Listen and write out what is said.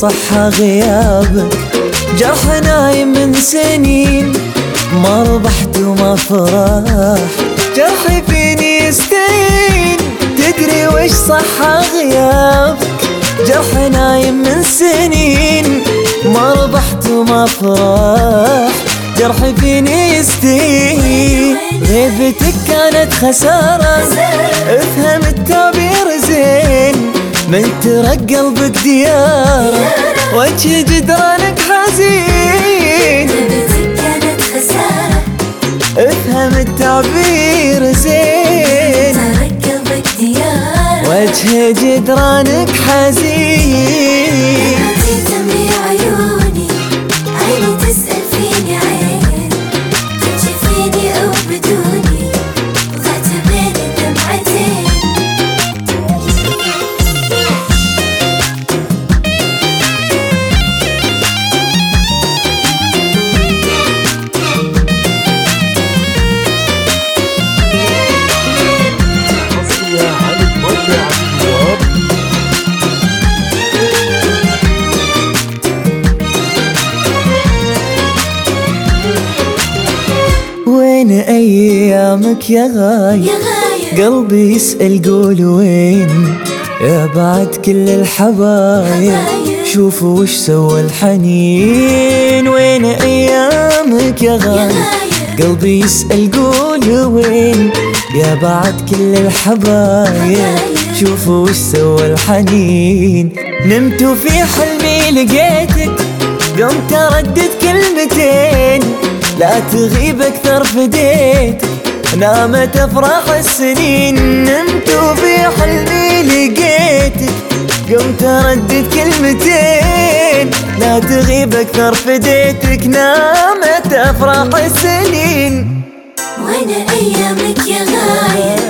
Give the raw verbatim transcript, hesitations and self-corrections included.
صح غيابك، جرح نايم من سنين، ما ربحت وما فرح، جرحي فيني يستين، تدري وش صح غيابك، جرح نايم من سنين، ما ربحت وما فرح، جرحي فيني يستين. غيبتك كانت خسارة، افهم التعبير زين، من ترك قلبك ديارة، وجه جدرانك حزين. غيبتك كانت خسارة، افهم التعبير زين، ترك قلبك ديارة، وجه جدرانك حزين. تملي عيوني، عيني تسأل فيني، عين تمشي فيني أو بدوني، وضعت بين الدمعتين. وين أيامك يا غايب، يا غايب قلبي يسأل قول وين، يا بعد كل الحبايب، شوفوا وش سوى الحنين. وين أيامك يا غايب، قلبي يسأل قول وين، يا بعد كل الحبايب، شوفوا وش سوى الحنين. نمت وفي حلمي لقيتك، قمت أردد كلمتين، لا تغيب أكثر فديتك، نامت أفراح السنين. نمت وفي حلمي لقيتك، قمت أردد كلمتين، لا تغيب أكثر فديتك، نامت أفراح السنين. وين أيامك يا غايب،